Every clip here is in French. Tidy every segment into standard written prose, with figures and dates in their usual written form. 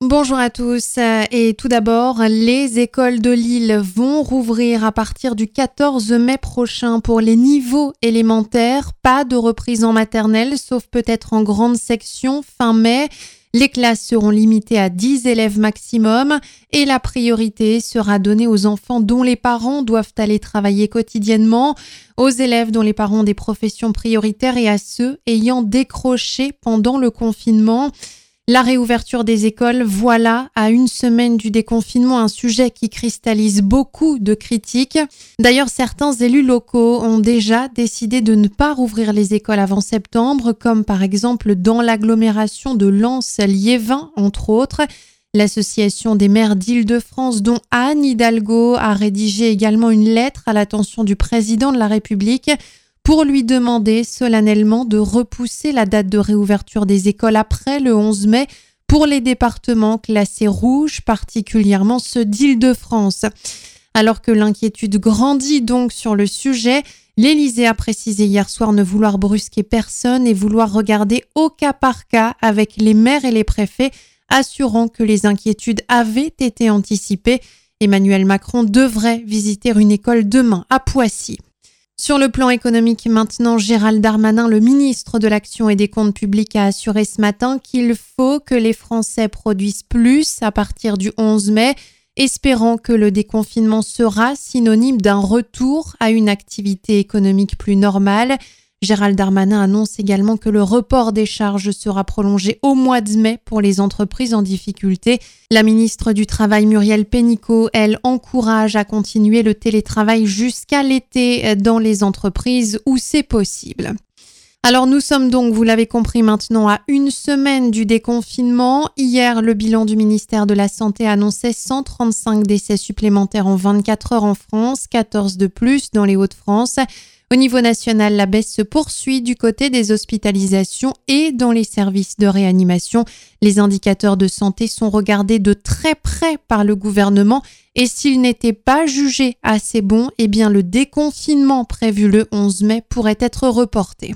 Bonjour à tous et tout d'abord, les écoles de Lille vont rouvrir à partir du 14 mai prochain pour les niveaux élémentaires. Pas de reprise en maternelle, sauf peut-être en grande section fin mai. Les classes seront limitées à 10 élèves maximum et la priorité sera donnée aux enfants dont les parents doivent aller travailler quotidiennement, aux élèves dont les parents ont des professions prioritaires et à ceux ayant décroché pendant le confinement. La réouverture des écoles, voilà, à une semaine du déconfinement, un sujet qui cristallise beaucoup de critiques. D'ailleurs, certains élus locaux ont déjà décidé de ne pas rouvrir les écoles avant septembre, comme par exemple dans l'agglomération de Lens-Liévin, entre autres. L'association des maires d'Île-de-France, dont Anne Hidalgo, a rédigé également une lettre à l'attention du président de la République pour lui demander solennellement de repousser la date de réouverture des écoles après le 11 mai pour les départements classés rouges, particulièrement ceux d'Île-de-France. Alors que l'inquiétude grandit donc sur le sujet, l'Élysée a précisé hier soir ne vouloir brusquer personne et vouloir regarder au cas par cas avec les maires et les préfets, assurant que les inquiétudes avaient été anticipées. Emmanuel Macron devrait visiter une école demain à Poissy. Sur le plan économique maintenant, Gérald Darmanin, le ministre de l'Action et des Comptes publics, a assuré ce matin qu'il faut que les Français produisent plus à partir du 11 mai, espérant que le déconfinement sera synonyme d'un retour à une activité économique plus normale. Gérald Darmanin annonce également que le report des charges sera prolongé au mois de mai pour les entreprises en difficulté. La ministre du Travail, Muriel Pénicaud, elle encourage à continuer le télétravail jusqu'à l'été dans les entreprises où c'est possible. Alors nous sommes donc, vous l'avez compris maintenant, à une semaine du déconfinement. Hier, le bilan du ministère de la Santé annonçait 135 décès supplémentaires en 24 heures en France, 14 de plus dans les Hauts-de-France. Au niveau national, la baisse se poursuit du côté des hospitalisations et dans les services de réanimation. Les indicateurs de santé sont regardés de très près par le gouvernement et s'ils n'étaient pas jugés assez bons, eh bien le déconfinement prévu le 11 mai pourrait être reporté.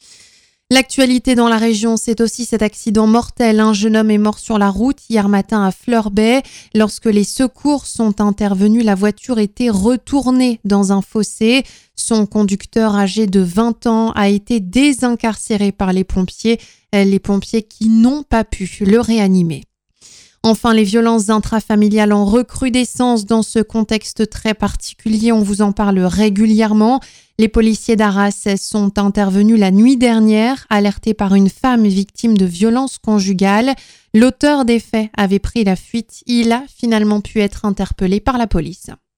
L'actualité dans la région, c'est aussi cet accident mortel. Un jeune homme est mort sur la route hier matin à Fleur-Bay. Lorsque les secours sont intervenus, la voiture était retournée dans un fossé. Son conducteur âgé de 20 ans a été désincarcéré par les pompiers qui n'ont pas pu le réanimer. Enfin, les violences intrafamiliales en recrudescence dans ce contexte très particulier, on vous en parle régulièrement. Les policiers d'Arras sont intervenus la nuit dernière, alertés par une femme victime de violences conjugales. L'auteur des faits avait pris la fuite. Il a finalement pu être interpellé par la police.